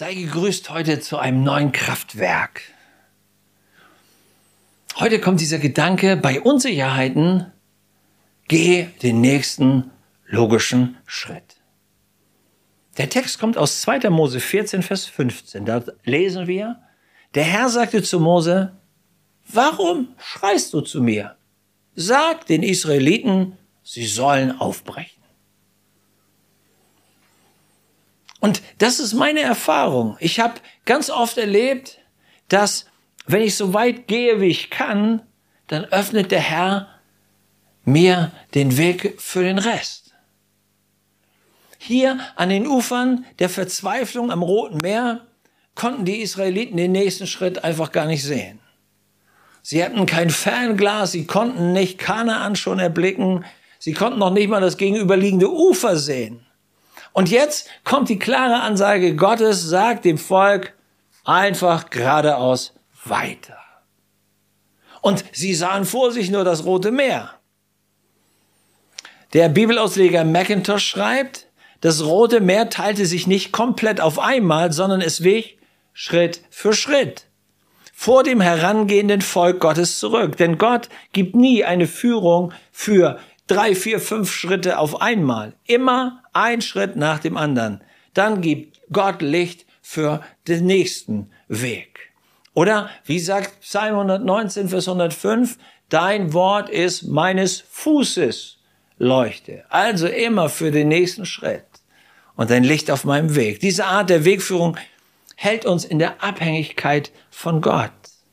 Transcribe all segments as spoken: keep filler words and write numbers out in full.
Sei gegrüßt heute zu einem neuen Kraftwerk. Heute kommt dieser Gedanke, bei Unsicherheiten geh den nächsten logischen Schritt. Der Text kommt aus zweiter Mose vierzehn, Vers fünfzehn. Da lesen wir, der Herr sagte zu Mose, warum schreist du zu mir? Sag den Israeliten, sie sollen aufbrechen. Und das ist meine Erfahrung. Ich habe ganz oft erlebt, dass wenn ich so weit gehe, wie ich kann, dann öffnet der Herr mir den Weg für den Rest. Hier an den Ufern der Verzweiflung am Roten Meer konnten die Israeliten den nächsten Schritt einfach gar nicht sehen. Sie hatten kein Fernglas, sie konnten nicht Kanaan schon erblicken, sie konnten noch nicht mal das gegenüberliegende Ufer sehen. Und jetzt kommt die klare Ansage Gottes, sagt dem Volk einfach geradeaus weiter. Und sie sahen vor sich nur das Rote Meer. Der Bibelausleger Mackintosh schreibt, das Rote Meer teilte sich nicht komplett auf einmal, sondern es wich Schritt für Schritt vor dem herangehenden Volk Gottes zurück. Denn Gott gibt nie eine Führung für drei, vier, fünf Schritte auf einmal. Immer ein Schritt nach dem anderen. Dann gibt Gott Licht für den nächsten Weg. Oder wie sagt Psalm hundertneunzehn, Vers hundertfünf, dein Wort ist meines Fußes Leuchte. Also immer für den nächsten Schritt und ein Licht auf meinem Weg. Diese Art der Wegführung hält uns in der Abhängigkeit von Gott.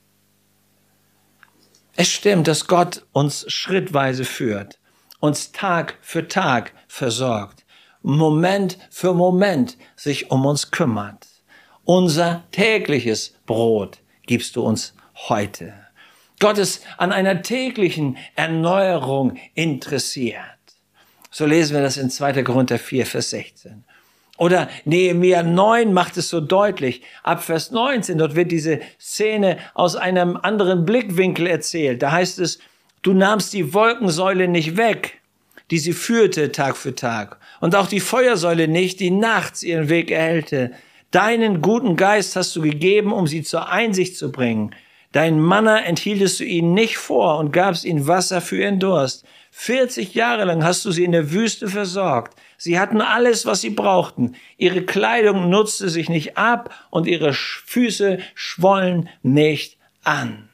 Es stimmt, dass Gott uns schrittweise führt, uns Tag für Tag versorgt, Moment für Moment sich um uns kümmert. Unser tägliches Brot gibst du uns heute. Gott ist an einer täglichen Erneuerung interessiert. So lesen wir das in zweiter Korinther vier, Vers sechzehn. Oder Nehemia neun macht es so deutlich. Ab Vers neunzehn, dort wird diese Szene aus einem anderen Blickwinkel erzählt. Da heißt es, du nahmst die Wolkensäule nicht weg, die sie führte Tag für Tag. Und auch die Feuersäule nicht, die nachts ihren Weg erhellte. Deinen guten Geist hast du gegeben, um sie zur Einsicht zu bringen. Dein Manna enthieltest du ihnen nicht vor und gabst ihnen Wasser für ihren Durst. vierzig Jahre lang hast du sie in der Wüste versorgt. Sie hatten alles, was sie brauchten. Ihre Kleidung nutzte sich nicht ab und ihre Füße schwollen nicht an.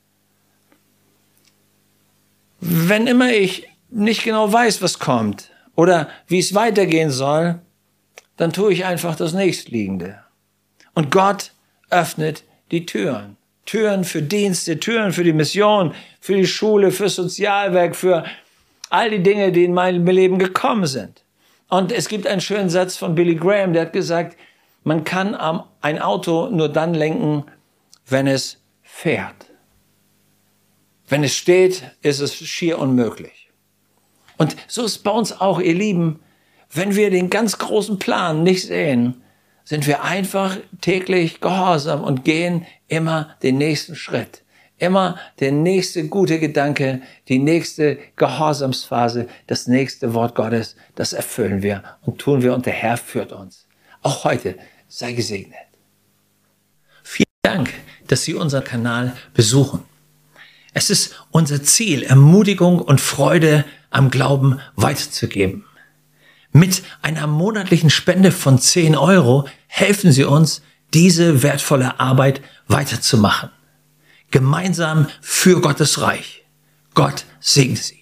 Wenn immer ich nicht genau weiß, was kommt oder wie es weitergehen soll, dann tue ich einfach das Nächstliegende. Und Gott öffnet die Türen. Türen für Dienste, Türen für die Mission, für die Schule, für das Sozialwerk, für all die Dinge, die in meinem Leben gekommen sind. Und es gibt einen schönen Satz von Billy Graham, der hat gesagt, man kann ein Auto nur dann lenken, wenn es fährt. Wenn es steht, ist es schier unmöglich. Und so ist es bei uns auch, ihr Lieben, wenn wir den ganz großen Plan nicht sehen, sind wir einfach täglich gehorsam und gehen immer den nächsten Schritt. Immer der nächste gute Gedanke, die nächste Gehorsamsphase, das nächste Wort Gottes, das erfüllen wir und tun wir und der Herr führt uns. Auch heute sei gesegnet. Vielen Dank, dass Sie unseren Kanal besuchen. Es ist unser Ziel, Ermutigung und Freude am Glauben weiterzugeben. Mit einer monatlichen Spende von zehn Euro helfen Sie uns, diese wertvolle Arbeit weiterzumachen. Gemeinsam für Gottes Reich. Gott segne Sie.